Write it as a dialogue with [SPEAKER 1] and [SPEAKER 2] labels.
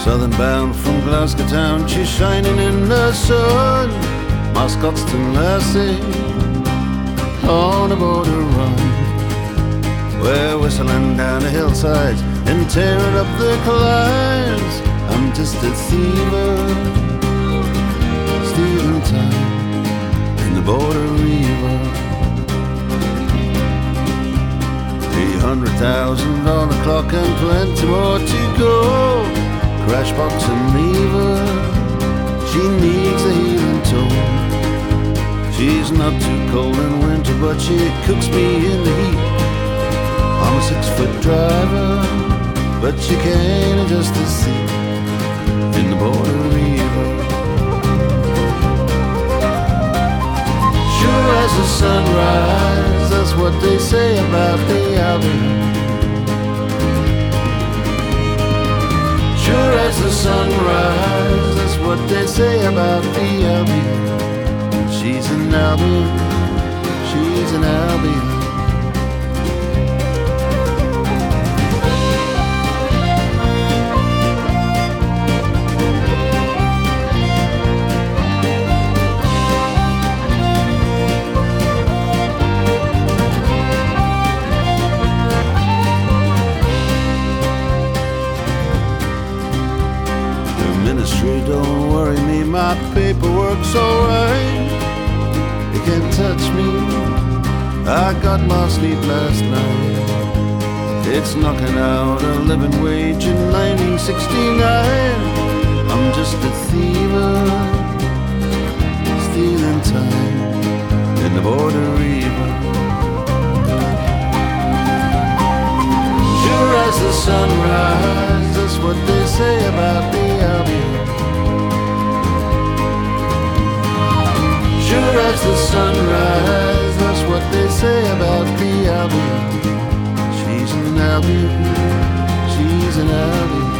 [SPEAKER 1] Southern bound from Glasgow town, she's shining in the sun. My Scotstoun lassie on a border run. We're whistling down the hillsides and tearing up the climbs. I'm just a thiever, stealing time in the border river. 300,000 on the clock and plenty more to go. Crash box and leave her, she needs a healing tone. She's not too cold in winter, but she cooks me in the heat. I'm a 6-foot driver, but she can't adjust the seat in the border river. Sure as the sunrise, that's what they say about the Albion. Sure as the sunrise, that's what they say about the Albion. She's an Albion, she's an Albion. Don't worry me, my paperwork's alright. You can't touch me, I got my sleep last night. It's knocking out a living wage in 1969. I'm just a thiever, stealing time in the border river. Sure as the sunrise, that's what they say about the Albion. Sure as the sunrise, that's what they say about the Albion. She's an Albion, she's an Albion.